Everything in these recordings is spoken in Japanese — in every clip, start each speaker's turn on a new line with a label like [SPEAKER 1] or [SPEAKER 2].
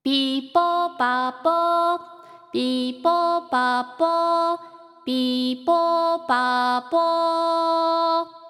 [SPEAKER 1] ピーポーパーポー、ピーポーパーポー、ピーポーパーポー。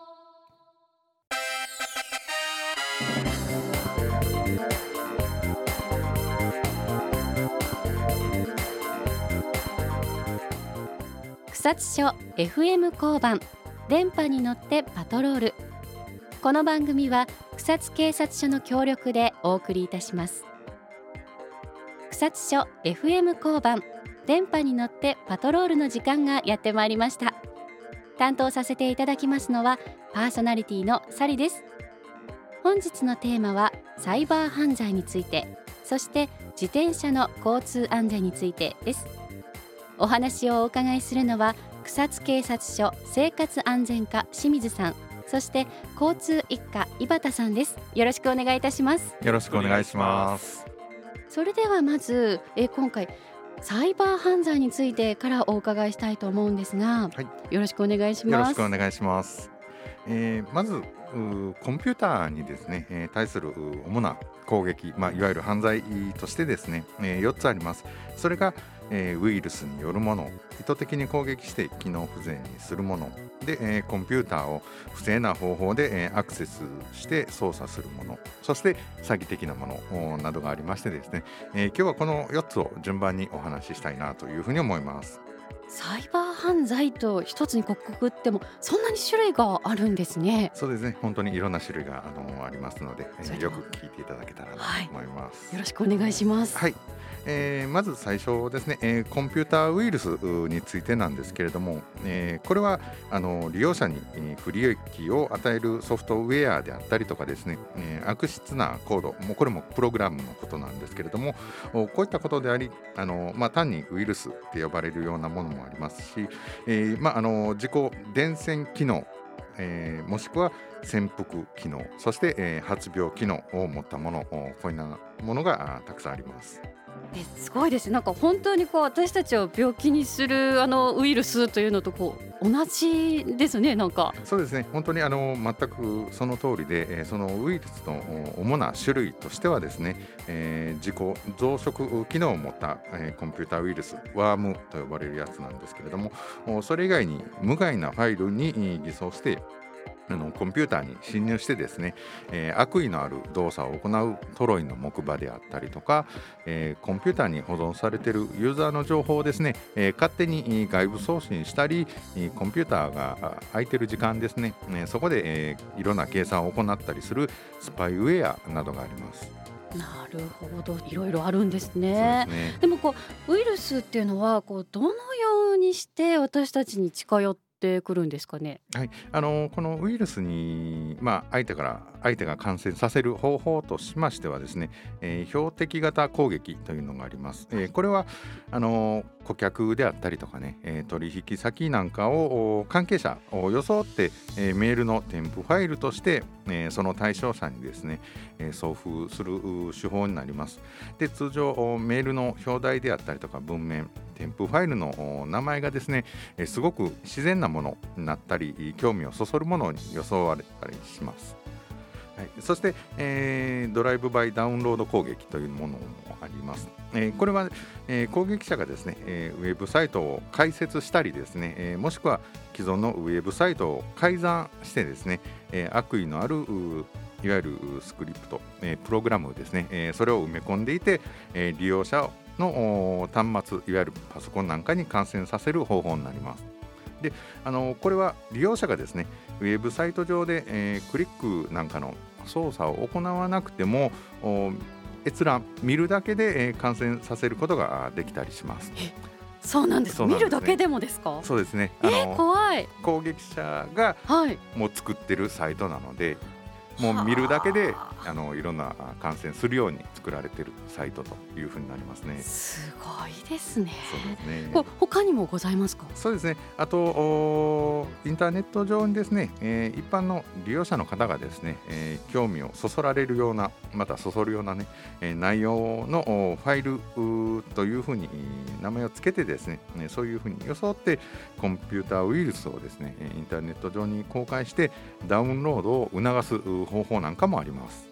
[SPEAKER 1] 草津署 FM 交番、電波に乗ってパトロール。この番組は草津警察署の協力でお送りいたします。草津署 FM 交番、電波に乗ってパトロールの時間がやってまいりました。担当させていただきますのはパーソナリティのサリです。本日のテーマはサイバー犯罪について、そして自転車の交通安全についてです。お話をお伺いするのは草津警察署生活安全課清水さん、そして交通一課井端さんです。よろしくお願いいたします。
[SPEAKER 2] よろしくお願いします。
[SPEAKER 1] それではまず今回サイバー犯罪についてからお伺いしたいと思うんですが、
[SPEAKER 2] はい、
[SPEAKER 1] よろしくお願いします。
[SPEAKER 2] よろしくお願いします。まずコンピューターにですね、対する主な攻撃、いわゆる犯罪としてですね、4つあります。それがウイルスによるもの、意図的に攻撃して機能不全にするもので、コンピューターを不正な方法でアクセスして操作するもの、そして詐欺的なものなどがありましてですね、今日はこの4つを順番にお話ししたいなというふうに思います。
[SPEAKER 1] サイバー犯罪と一つにくくってもそんなに種類があるんですね。
[SPEAKER 2] そうですね、本当にいろんな種類がありますので、よく聞いていただけたらなと思います。
[SPEAKER 1] よろしくお願いします。
[SPEAKER 2] はい、まず最初ですね、コンピューターウイルスについてなんですけれども、これは利用者に不利益を与えるソフトウェアであったりとかですね、悪質なコード、これもプログラムのことなんですけれども、こういったことであり、単にウイルスって呼ばれるようなものもありますし、自己伝染機能、もしくは潜伏機能、そして、発病機能を持ったもの、こういうようなものがたくさんあります。
[SPEAKER 1] すごいです。なんか本当に私たちを病気にするウイルスというのと同じですね。なんか
[SPEAKER 2] そうですね、本当に全くその通りで、そのウイルスの主な種類としてはですね、自己増殖機能を持った、コンピューターウイルス、ワームと呼ばれるやつなんですけれども、それ以外に無害なファイルに偽装してコンピューターに侵入してですね、悪意のある動作を行うトロイの木馬であったりとか、コンピューターに保存されているユーザーの情報をですね、勝手に外部送信したり、コンピューターが空いてる時間ですね、そこで、いろんな計算を行ったりするスパイウェアなどがあります。
[SPEAKER 1] なるほど、いろいろあるんですね。
[SPEAKER 2] そうですね。
[SPEAKER 1] でもウイルスっていうのはどのようにして私たちに近寄ってくるんですかね。
[SPEAKER 2] はい、このウイルスに、相手が感染させる方法としましてはですね、標的型攻撃というのがあります。これは顧客であったりとかね、取引先なんかを関係者を装って、メールの添付ファイルとして、その対象者にですね、送付する手法になります。で、通常メールの表題であったりとか文面、添付ファイルの名前がですね、すごく自然なものになったり興味をそそるものに装われたりします。はい、そして、ドライブバイダウンロード攻撃というものもあります。これは、攻撃者がですね、ウェブサイトを開設したりですね、もしくは既存のウェブサイトを改ざんしてですね、悪意のあるいわゆるスクリプト、プログラムですね、それを埋め込んでいて、利用者の端末、いわゆるパソコンなんかに感染させる方法になります。で、これは利用者がですね、ウェブサイト上で、クリックなんかの操作を行わなくても閲覧見るだけで、感染させることができたりします。
[SPEAKER 1] そうなんです。見るだけでもですか。
[SPEAKER 2] そうですね。
[SPEAKER 1] 怖い。
[SPEAKER 2] 攻撃者がもう作ってるサイトなので、もう見るだけでいろんな感染するように作られているサイトというふうになりますね。
[SPEAKER 1] すごいですね。
[SPEAKER 2] そうですね。
[SPEAKER 1] 他にもございますか。
[SPEAKER 2] そうですね。あとインターネット上にですね、一般の利用者の方がですね、興味をそそられるような、またそそるようなね、内容のファイルというふうに名前をつけてですね、そういうふうに装ってコンピューターウイルスをですね、インターネット上に公開してダウンロードを促す方法なんかもあります。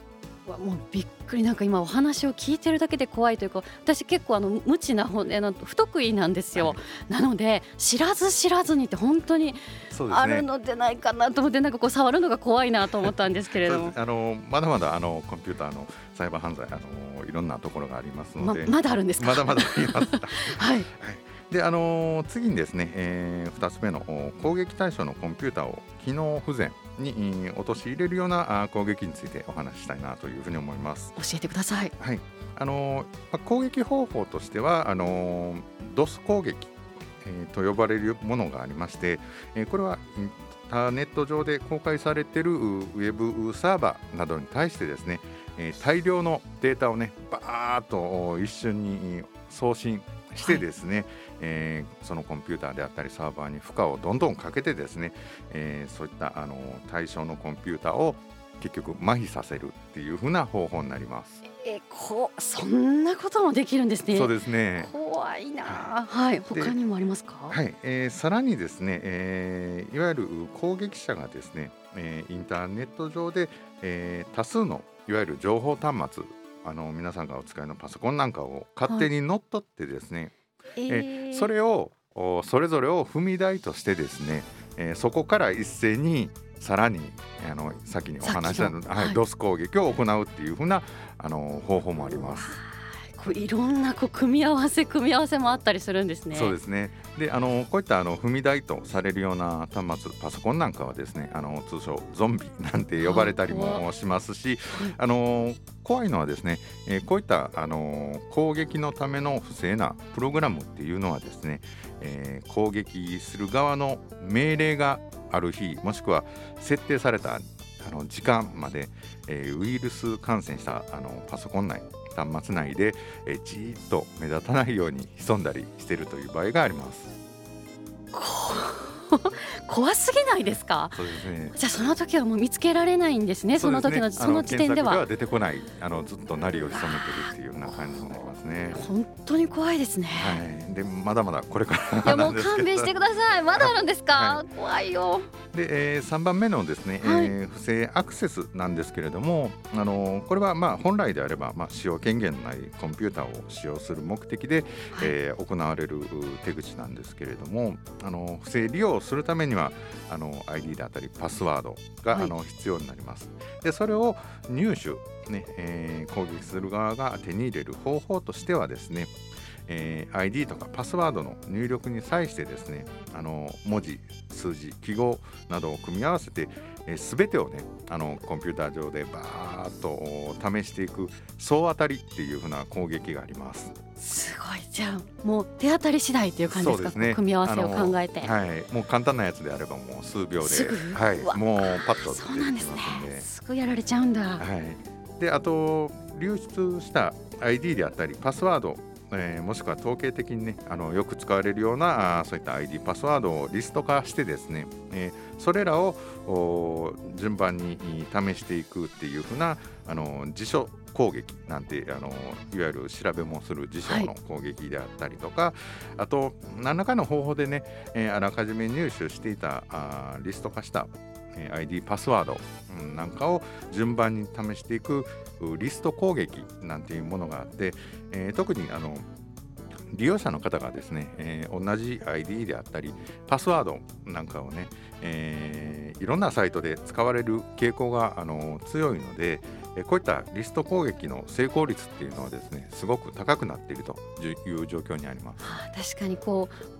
[SPEAKER 1] もうびっくり、なんか今お話を聞いてるだけで怖いというか、私結構無知な不得意なんですよ、
[SPEAKER 2] はい、
[SPEAKER 1] なので知らずにって本当に
[SPEAKER 2] そうですね、
[SPEAKER 1] あるのでないかなと思って、なんかこう触るのが怖いなと思ったんですけれども
[SPEAKER 2] まだまだコンピューターのサイバー犯罪いろんなところがありますので、
[SPEAKER 1] まだあるんですか？
[SPEAKER 2] まだまだあります。
[SPEAKER 1] はい、
[SPEAKER 2] はい、で次にですね、2つ目の攻撃対象のコンピューターを機能不全に陥れるような攻撃についてお話ししたいなというふうに思います。
[SPEAKER 1] 教えてください。
[SPEAKER 2] はい、攻撃方法としてはDOS 攻撃、と呼ばれるものがありまして、これはインターネット上で公開されているウェブサーバーなどに対してですね、大量のデータをねバーッと一瞬に送信してですね、そのコンピューターであったりサーバーに負荷をどんどんかけてですね、そういった対象のコンピューターを結局麻痺させるっていう風な方法になります。
[SPEAKER 1] そんなこともできるんですね。
[SPEAKER 2] そうですね。
[SPEAKER 1] 怖いな。はい、他にもありますか？
[SPEAKER 2] はい、さらにですね、いわゆる攻撃者がですね、インターネット上で、多数のいわゆる情報端末、皆さんがお使いのパソコンなんかを勝手に乗っ取ってですね、それをそれぞれを踏み台としてですね、そこから一斉にさらに先にお話したDOS 攻撃を行うっていう風な方法もあります。
[SPEAKER 1] いろんな組み合わせもあったりするんですね。
[SPEAKER 2] そうですね。でこういった踏み台とされるような端末パソコンなんかはですね、通称ゾンビなんて呼ばれたりもしますし、怖いのはですね、こういった攻撃のための不正なプログラムっていうのはですね、攻撃する側の命令がある日もしくは設定された時間まで、ウイルス感染したパソコン内端末内で、じーっと目立たないように潜んだりしているという場合があります。
[SPEAKER 1] 怖すぎないですか？
[SPEAKER 2] そうですね。
[SPEAKER 1] じゃあその時はもう見つけられないんですね。その時のその時点では
[SPEAKER 2] 出てこない、ずっと鳴りを潜めてるっていうような感じになりますね。
[SPEAKER 1] 本当に怖いですね。
[SPEAKER 2] はい、でまだまだこれから
[SPEAKER 1] なんですけど。いやもう勘弁してください。まだあるんですか？
[SPEAKER 2] はい、
[SPEAKER 1] 怖いよ。
[SPEAKER 2] で、3番目のですね、不正アクセスなんですけれども、これは本来であれば、使用権限のないコンピューターを使用する目的で、行われる手口なんですけれども、不正利用するためにはID であったりパスワードが、必要になります。でそれを入手、攻撃する側が手に入れる方法としてはですね、ID とかパスワードの入力に際してですね、文字、数字、記号などを組み合わせて、全てをねコンピューター上でバーッと試していく総当たりっていう風な攻撃があります。
[SPEAKER 1] すごい。じゃあもう手当たり次第という感じですか？
[SPEAKER 2] そうですね、
[SPEAKER 1] 組み合わせを考えて、
[SPEAKER 2] もう簡単なやつであればもう数秒で、
[SPEAKER 1] すぐ、
[SPEAKER 2] もうパッと出てきますんで。
[SPEAKER 1] そうなんですね。すぐやられちゃうんだ。
[SPEAKER 2] であと流出した ID であったりパスワード、もしくは統計的にねよく使われるようなそういった ID パスワードをリスト化してですね、それらを順番に試していくっていう風な辞書攻撃なんていわゆる調べもする辞書の攻撃であったりとか、あと何らかの方法でね、あらかじめ入手していたリスト化したID パスワードなんかを順番に試していくリスト攻撃なんていうものがあって、特に利用者の方がですね、同じ ID であったりパスワードなんかをね、いろんなサイトで使われる傾向が強いので、こういったリスト攻撃の成功率っていうのはですねすごく高くなっているという状況にあります。
[SPEAKER 1] 確かに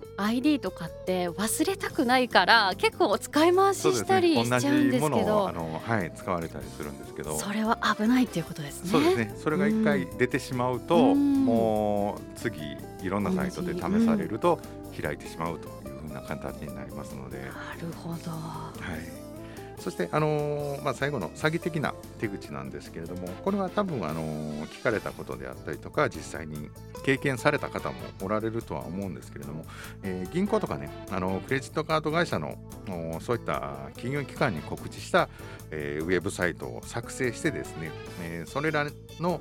[SPEAKER 1] ID とかって忘れたくないから結構使い回ししたりしちゃうんですけど、
[SPEAKER 2] 同じものを使われたりするんですけど、
[SPEAKER 1] それは危ないっていうことですね。
[SPEAKER 2] そうですね。それが一回出てしまうと、もう次いろんなサイトで試されると開いてしまうというふうな形になりますので。
[SPEAKER 1] なるほど。
[SPEAKER 2] そして、最後の詐欺的な手口なんですけれども、これは多分聞かれたことであったりとか実際に経験された方もおられるとは思うんですけれども、銀行とかねクレジットカード会社のそういった金融機関に告知した、ウェブサイトを作成してですね、それらの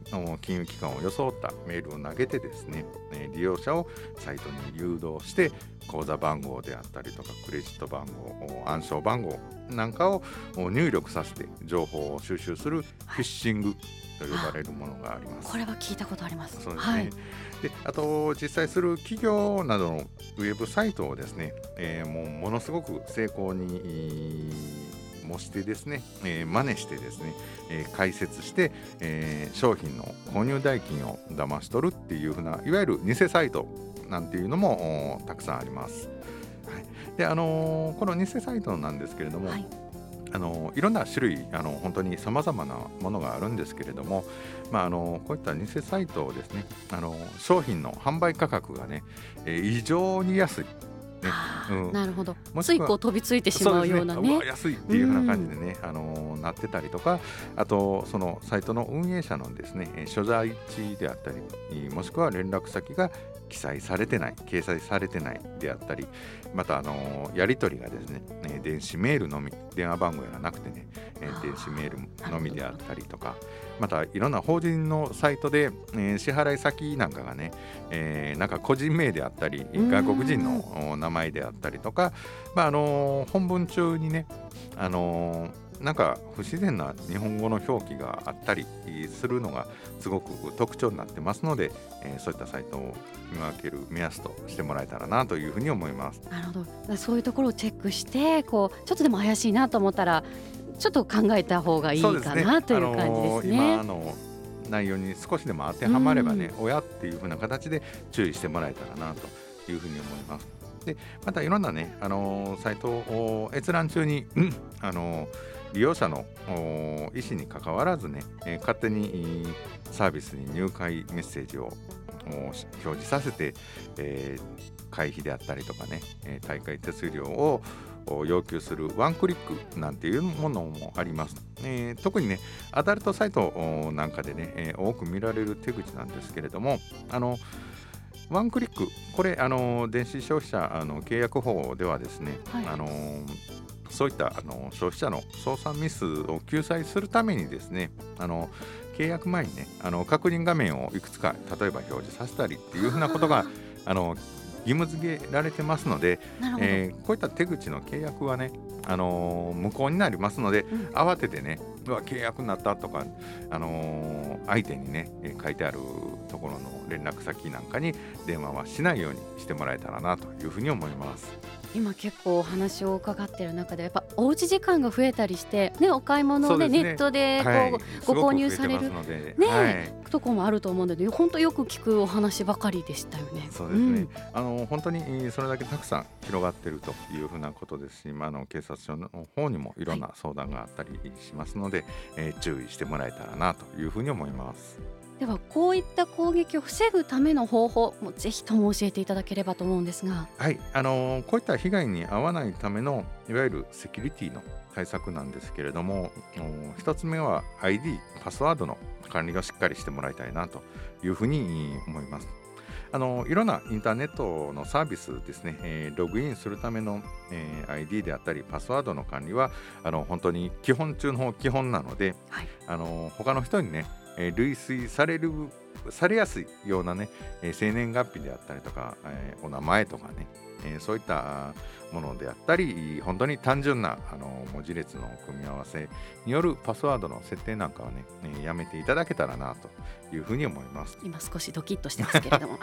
[SPEAKER 2] 金融機関を装ったメールを投げてですね、利用者をサイトに誘導して口座番号であったりとかクレジット番号、暗証番号なんかを入力させて情報を収集するフィッシングと呼ばれるものがあります。
[SPEAKER 1] これは聞いたことあります。
[SPEAKER 2] そうですね。であと実際する企業などのウェブサイトをですね、ものすごく成功に模してですね、真似してですね、解説して、商品の購入代金を騙し取るっていう風ないわゆる偽サイトなんていうのもたくさんあります。はい、でこの偽サイトなんですけれども、いろんな種類本当にさまざまなものがあるんですけれども、こういった偽サイトをですね商品の販売価格がね、異常に安い、ね
[SPEAKER 1] なるほど。
[SPEAKER 2] もしくは
[SPEAKER 1] ついこう飛びついてしまうようなね。
[SPEAKER 2] 安いっていう風な感じでね、なってたりとか、あとそのサイトの運営者のですね所在地であったり、もしくは連絡先が記載されてない、掲載されてないであったり、またやり取りがですね、電子メールのみ、電話番号やらなくてね、電子メールのみであったりとか、またいろんな法人のサイトで、支払い先なんかがね、なんか個人名であったり外国人の名前であったりとか、本文中にねなんか不自然な日本語の表記があったりするのがすごく特徴になってますので、そういったサイトを見分ける目安としてもらえたらなというふうに思います。
[SPEAKER 1] なるほど。そういうところをチェックしてこうちょっとでも怪しいなと思ったらちょっと考えた方がいいかなという感じですね。
[SPEAKER 2] 今の内容に少しでも当てはまればね、親っていう風な形で注意してもらえたらなというふうに思います。でまたいろんなね、サイトを閲覧中に、利用者の意思に関わらずね、勝手にサービスに入会メッセージを表示させて、会費であったりとかね、大会手数料を要求するワンクリックなんていうものもあります。特にねアダルトサイトなんかでね、多く見られる手口なんですけれども、ワンクリックこれ電子消費者契約法ではですね、そういった消費者の操作ミスを救済するためにですね契約前にね確認画面をいくつか例えば表示させたりっていうふうなことが義務付けられてますので、こういった手口の契約はね、無効になりますので、慌ててね契約になったとか、相手にね書いてあるところの連絡先なんかに電話はしないようにしてもらえたらなというふうに思います。
[SPEAKER 1] 今結構お話を伺っている中でやっぱおうち時間が増えたりして、ね、お買い物を、ねネットでご購入される、ところもあると思うので本当よく聞くお話ばかりでしたよね。
[SPEAKER 2] そうですね、本当にそれだけたくさん広がっているというふうなことですし、警察署の方にもいろんな相談があったりしますので、注意してもらえたらなというふうに思います。
[SPEAKER 1] ではこういった攻撃を防ぐための方法もぜひとも教えていただければと思うんですが。
[SPEAKER 2] はい、こういった被害に遭わないためのいわゆるセキュリティの対策なんですけれども、一つ目は ID パスワードの管理をしっかりしてもらいたいなというふうに思います。いろんなインターネットのサービスですね、ログインするための、ID であったりパスワードの管理は本当に基本中の基本なので、他の人にね類推されやすいようなね、生年月日であったりとか、お名前とかね、そういったものであったり本当に単純な文字列の組み合わせによるパスワードの設定なんかはね、やめていただけたらなというふうに思います。
[SPEAKER 1] 今少しドキッとしてますけれども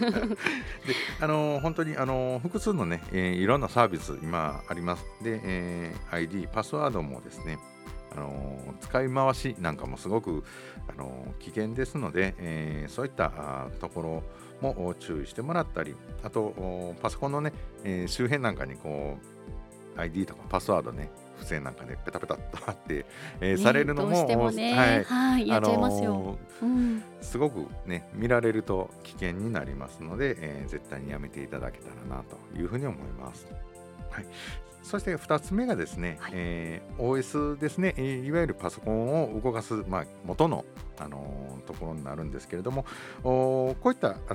[SPEAKER 2] で本当に複数のね、いろんなサービス今あります。で、ID パスワードもですね使い回しなんかもすごく危険ですので、そういったところも注意してもらったり、あとパソコンのね、周辺なんかにこう ID とかパスワードね付箋なんかねペタペタっと貼って、されるのも
[SPEAKER 1] どうしてもね、やっちゃいますよ。
[SPEAKER 2] すごくね見られると危険になりますので、絶対にやめていただけたらなというふうに思います。はい、 そして2つ目がですね、OS ですね、いわゆるパソコンを動かす、元の、ところになるんですけれども、こういった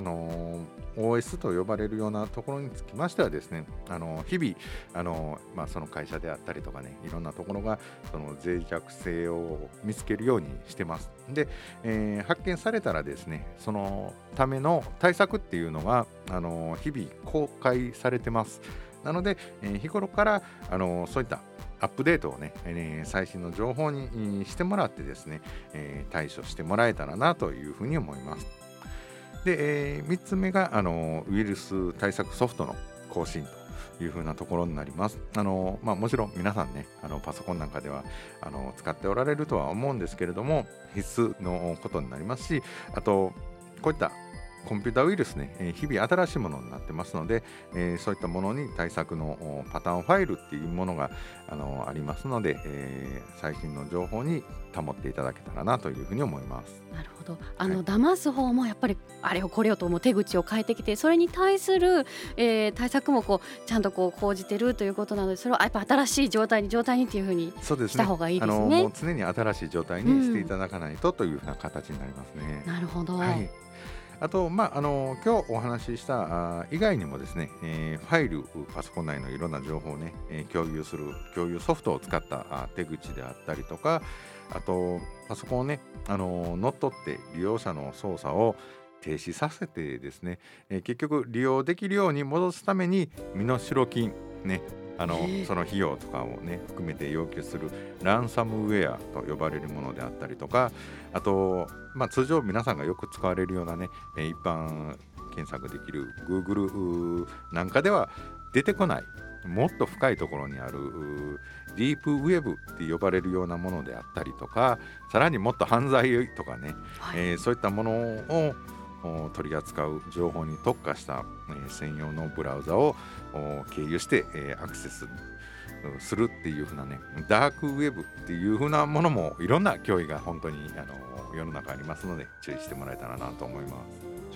[SPEAKER 2] 、OS と呼ばれるようなところにつきましてはですね、日々その会社であったりとかね、いろんなところがその脆弱性を見つけるようにしてます。で、発見されたらですね、そのための対策っていうのが日々公開されてます。なので、日頃からそういったアップデートをね、最新の情報にしてもらってですね、対処してもらえたらなというふうに思います。で、3つ目がウイルス対策ソフトの更新というふうなところになります。もちろん皆さんね、パソコンなんかでは使っておられるとは思うんですけれども、必須のことになりますし、あとこういったコンピュータウイルスね、日々新しいものになってますので、そういったものに対策のパターンファイルっていうものがありますので、最新の情報に保っていただけたらなというふうに思います。
[SPEAKER 1] なるほど。騙す方もやっぱりあれをこれをと手口を変えてきて、それに対する、対策もちゃんと講じてるということなので、それをやっぱ新しい状態にっていうふうにした方がいいですね。
[SPEAKER 2] もう常に新しい状態にしていただかないとというふうな形になりますね。
[SPEAKER 1] なるほど。
[SPEAKER 2] あと、今日お話しした以外にもですね、ファイル、パソコン内のいろんな情報をね、共有ソフトを使った手口であったりとか、あとパソコンをね、乗っ取って利用者の操作を停止させてですね、結局利用できるように戻すために身代金ね、その費用とかをね含めて要求するランサムウェアと呼ばれるものであったりとか、あと、通常皆さんがよく使われるようなね、一般検索できる Google なんかでは出てこないもっと深いところにあるディープウェブって呼ばれるようなものであったりとか、さらにもっと犯罪とかね、そういったものを取り扱う情報に特化した、専用のブラウザを経由して、アクセスするっていう風なね、ダークウェブっていう風なものもいろんな脅威が本当に世の中ありますので、注意してもらえたらなと思います。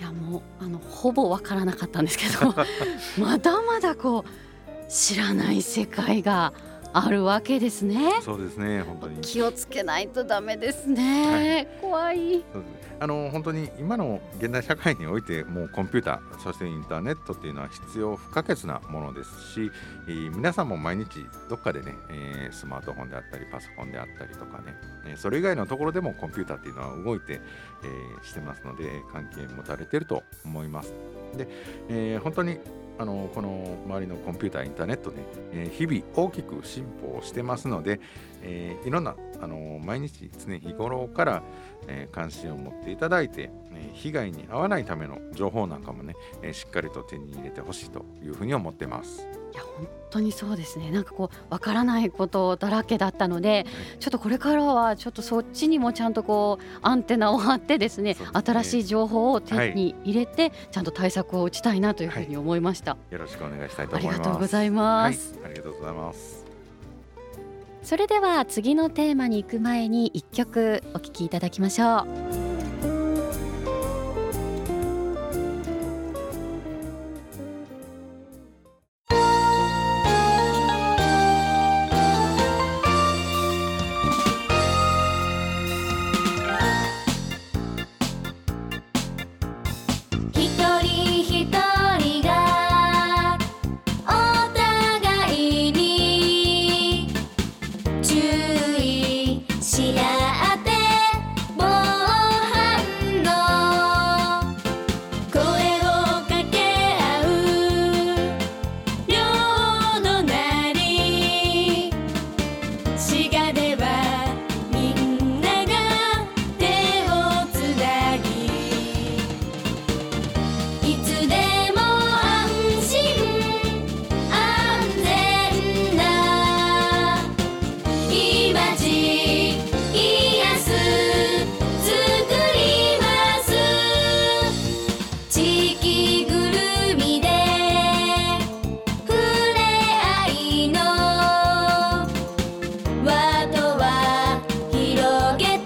[SPEAKER 1] いや、もうほぼわからなかったんですけどまだまだ知らない世界があるわけですね。
[SPEAKER 2] そうですね、本当に
[SPEAKER 1] 気をつけないとダメですね、怖い。
[SPEAKER 2] そうですね、本当に今の現代社会においてもうコンピューター、そしてインターネットっていうのは必要不可欠なものですし、皆さんも毎日どっかでね、スマートフォンであったりパソコンであったりとかね、それ以外のところでもコンピューターっていうのは動いて、してますので、関係持たれていると思います。で、本当にこの周りのコンピューター、インターネットね、日々大きく進歩してますので、いろんな毎日常日頃から、関心を持っていただいて、被害に遭わないための情報なんかもね、しっかりと手に入れてほしいというふうに思ってます。
[SPEAKER 1] いや、本当にそうですね。なんかわからないことだらけだったので、ちょっとこれからはちょっとそっちにもちゃんとアンテナを張ってですね、新しい情報を手に入れて、ちゃんと対策を打ちたいなというふうに思いました。
[SPEAKER 2] よろしくお願いしたいと思います。
[SPEAKER 1] ありがとうございます。
[SPEAKER 2] ありがとうございます。
[SPEAKER 1] それでは次のテーマに行く前に1曲お聴きいただきましょう。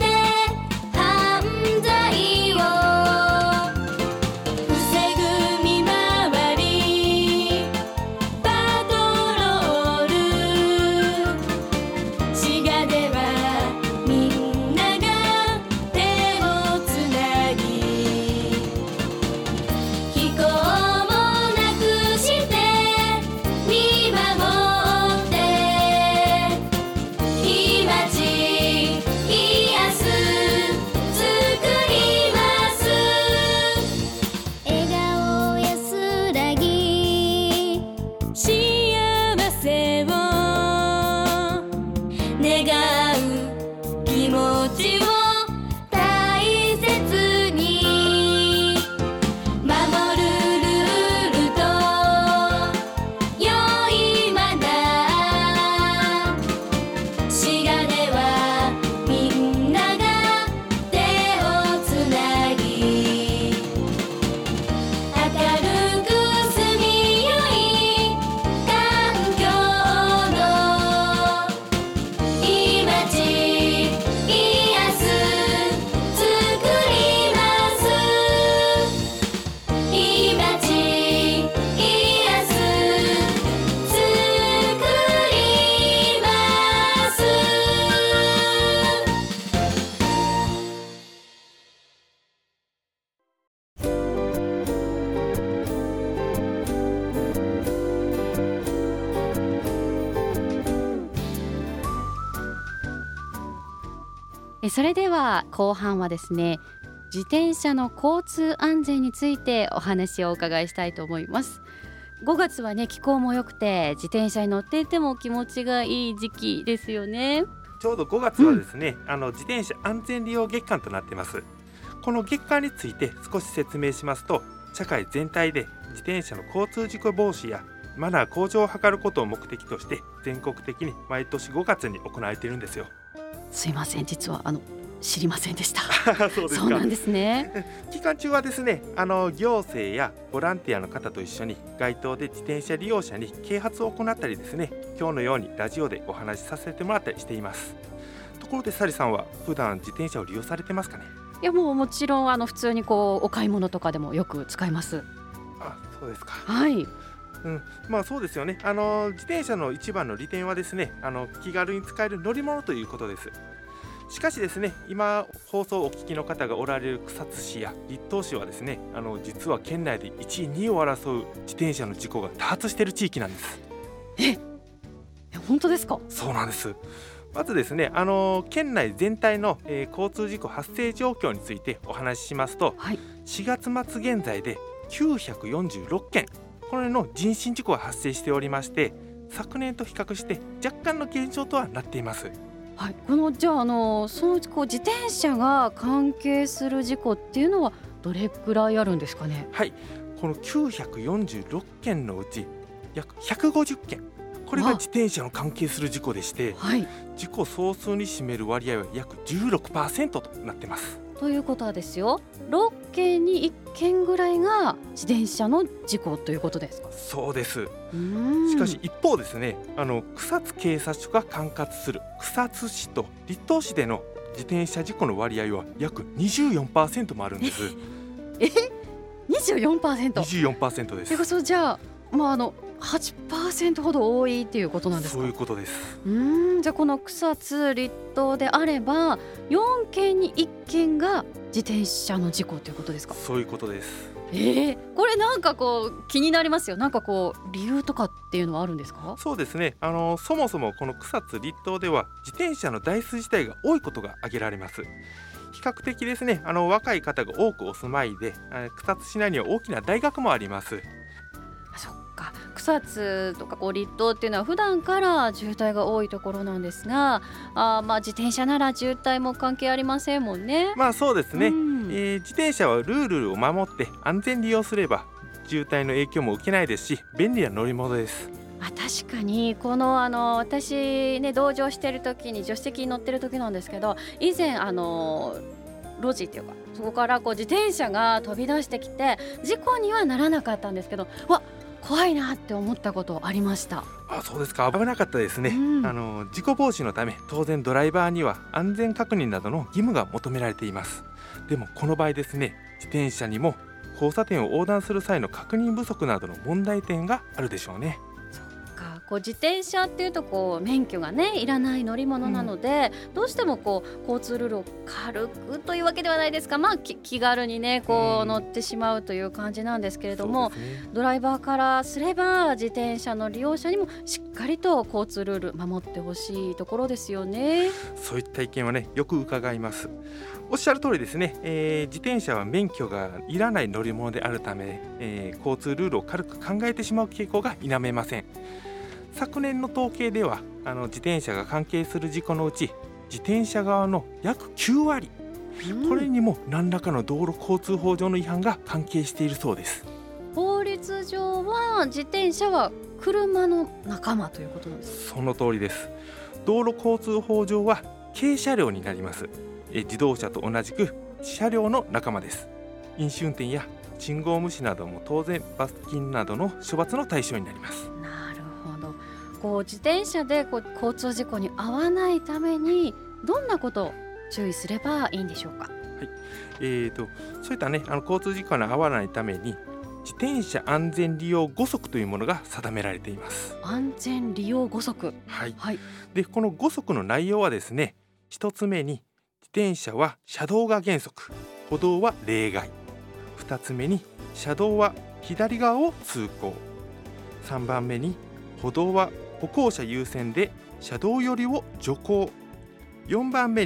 [SPEAKER 3] 「
[SPEAKER 1] それでは後半はですね、自転車の交通安全についてお話をお伺いしたいと思います。5月はね、気候も良くて自転車に乗っていても気持ちがいい時期ですよね。
[SPEAKER 3] ちょうど5月はですね、自転車安全利用月間となっています。この月間について少し説明しますと、社会全体で自転車の交通事故防止やマナー向上を図ることを目的として全国的に毎年5月に行われているんですよ。
[SPEAKER 1] すいません、実は知りませんでした。
[SPEAKER 3] そうですか。
[SPEAKER 1] そうなんですね。
[SPEAKER 3] 期間中はですね、行政やボランティアの方と一緒に街頭で自転車利用者に啓発を行ったりですね、今日のようにラジオでお話しさせてもらったりしています。ところでサリさんは普段自転車を利用されてますかね？
[SPEAKER 1] いや、もちろん普通にお買い物とかでもよく使います。
[SPEAKER 3] そうですか。
[SPEAKER 1] はい。
[SPEAKER 3] そうですよね。自転車の一番の利点はですね、気軽に使える乗り物ということです。しかしですね、今放送をお聞きの方がおられる草津市や栗東市はですね、実は県内で1位2位を争う自転車の事故が多発している地域なんです。
[SPEAKER 1] 本当ですか？
[SPEAKER 3] そうなんです。まずですね、県内全体の、交通事故発生状況についてお話ししますと、
[SPEAKER 1] はい、
[SPEAKER 3] 4月末現在で946件これの人身事故が発生しておりまして、昨年と比較して若干の減少とはなっています。
[SPEAKER 1] はい、じゃあ、そのうち自転車が関係する事故っていうのはどれくらいあるんですかね？
[SPEAKER 3] はい、この946件のうち約150件これが自転車の関係する事故でして、
[SPEAKER 1] はい、
[SPEAKER 3] 事故総数に占める割合は約 16% となっています。
[SPEAKER 1] ということはですよ、6件に1件ぐらいが自転車の事故ということですか？
[SPEAKER 3] そうです。しかし一方ですね、草津警察署が管轄する草津市と栗東市での自転車事故の割合は約 24% もあるんです。
[SPEAKER 1] 24%?
[SPEAKER 3] 24% です。
[SPEAKER 1] じゃあ、8% ほど多いっていうことなんですか？
[SPEAKER 3] そういうことです。
[SPEAKER 1] じゃあこの草津栗東であれば4件に1件が自転車の事故ということですか？
[SPEAKER 3] そういうことです。
[SPEAKER 1] これなんか気になりますよ。なんか理由とかっていうのはあるんですか？
[SPEAKER 3] そうですね、そもそもこの草津栗東では自転車の台数自体が多いことが挙げられます。比較的ですね、若い方が多くお住まいで、草津市内には大きな大学もあります。
[SPEAKER 1] そっか、草津とか栗東っていうのは普段から渋滞が多いところなんですが、自転車なら渋滞も関係ありませんもんね。
[SPEAKER 3] そうですね、自転車はルールを守って安全に利用すれば渋滞の影響も受けないですし、便利な乗り物です。
[SPEAKER 1] 確かに私ね、同乗してる時に助手席に乗ってる時なんですけど、以前路地っていうかそこから自転車が飛び出してきて事故にはならなかったんですけど、怖いなって思ったことありました。
[SPEAKER 3] そうですか。危なかったですね。事故防止のため当然ドライバーには安全確認などの義務が求められています。でもこの場合ですね、自転車にも交差点を横断する際の確認不足などの問題点があるでしょうね。
[SPEAKER 1] 自転車っていうと免許がねいらない乗り物なので、どうしても交通ルールを軽くというわけではないですが、気軽にね乗ってしまうという感じなんですけれども、ドライバーからすれば自転車の利用者にもしっかりと交通ルール守ってほしいところですよね。
[SPEAKER 3] そういった意見はね、よく伺います。おっしゃる通りですね、自転車は免許がいらない乗り物であるため、交通ルールを軽く考えてしまう傾向が否めません。昨年の統計では自転車が関係する事故のうち自転車側の約9割、これにも何らかの道路交通法上の違反が関係しているそうです。
[SPEAKER 1] 法律上は自転車は車の仲間ということなんですか？
[SPEAKER 3] その通りです。道路交通法上は軽車両になります。自動車と同じく車両の仲間です。飲酒運転や信号無視なども当然罰金などの処罰の対象になります。
[SPEAKER 1] 自転車で交通事故に遭わないためにどんなことを注意すればいいんでしょうか？
[SPEAKER 3] そういったね、交通事故に遭わないために自転車安全利用5則というものが定められています。
[SPEAKER 1] 安全利用5則、
[SPEAKER 3] でこの5則の内容はですね、1つ目に自転車は車道が原則、歩道は例外。2つ目に車道は左側を通行。3番目に歩道は歩行者優先で車道寄りを徐行。4番目に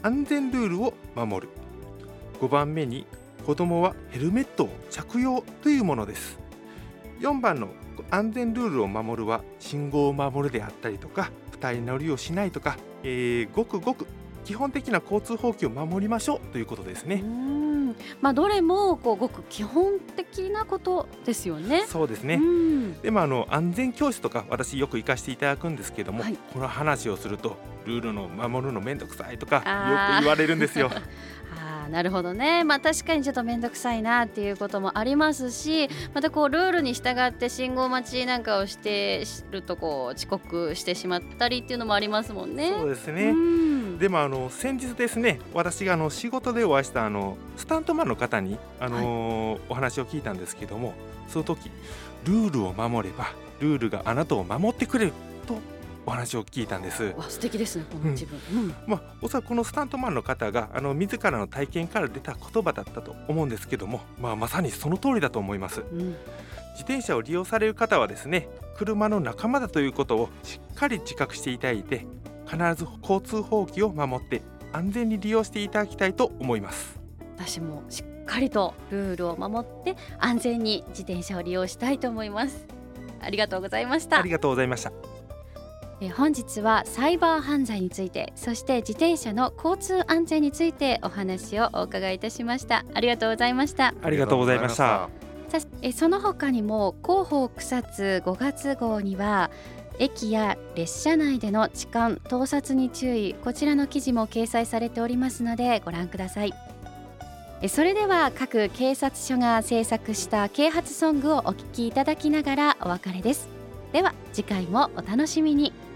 [SPEAKER 3] 安全ルールを守る。5番目に子どもはヘルメットを着用というものです。4番の安全ルールを守るは信号を守るであったりとか、二人乗りをしないとか、ごくごく基本的な交通法規を守りましょうということですね。
[SPEAKER 1] どれもごく基本的なことですよね。
[SPEAKER 3] そうですね。でも安全教室とか私よく行かせていただくんですけども、この話をするとルールの守るのめんどくさいとかよく言われるんですよ。
[SPEAKER 1] なるほどね。確かにちょっとめんどくさいなっていうこともありますし、またルールに従って信号待ちなんかをしてると遅刻してしまったりっていうのもありますもんね。
[SPEAKER 3] そうですね。でも先日ですね、私が仕事でお会いしたスタントマンの方にお話を聞いたんですけども、その時ルールを守ればルールがあなたを守ってくれるとお話を聞いたんです。
[SPEAKER 1] 素敵ですね、この自分。
[SPEAKER 3] おそらくこのスタントマンの方が自らの体験から出た言葉だったと思うんですけども、まさにその通りだと思います。自転車を利用される方はですね、車の仲間だということをしっかり自覚していただいて、必ず交通法規を守って安全に利用していただきたいと思います。
[SPEAKER 1] 私もしっかりとルールを守って安全に自転車を利用したいと思います。ありがとうございました。
[SPEAKER 3] ありがとうございました。
[SPEAKER 1] 本日はサイバー犯罪について、そして自転車の交通安全についてお話をお伺いいたしました。ありがとうございました。
[SPEAKER 3] ありがとうございました。
[SPEAKER 1] その他にも広報草津5月号には駅や列車内での痴漢・盗撮に注意、こちらの記事も掲載されておりますのでご覧ください。それでは各警察署が制作した啓発ソングをお聴きいただきながらお別れです。では次回もお楽しみに。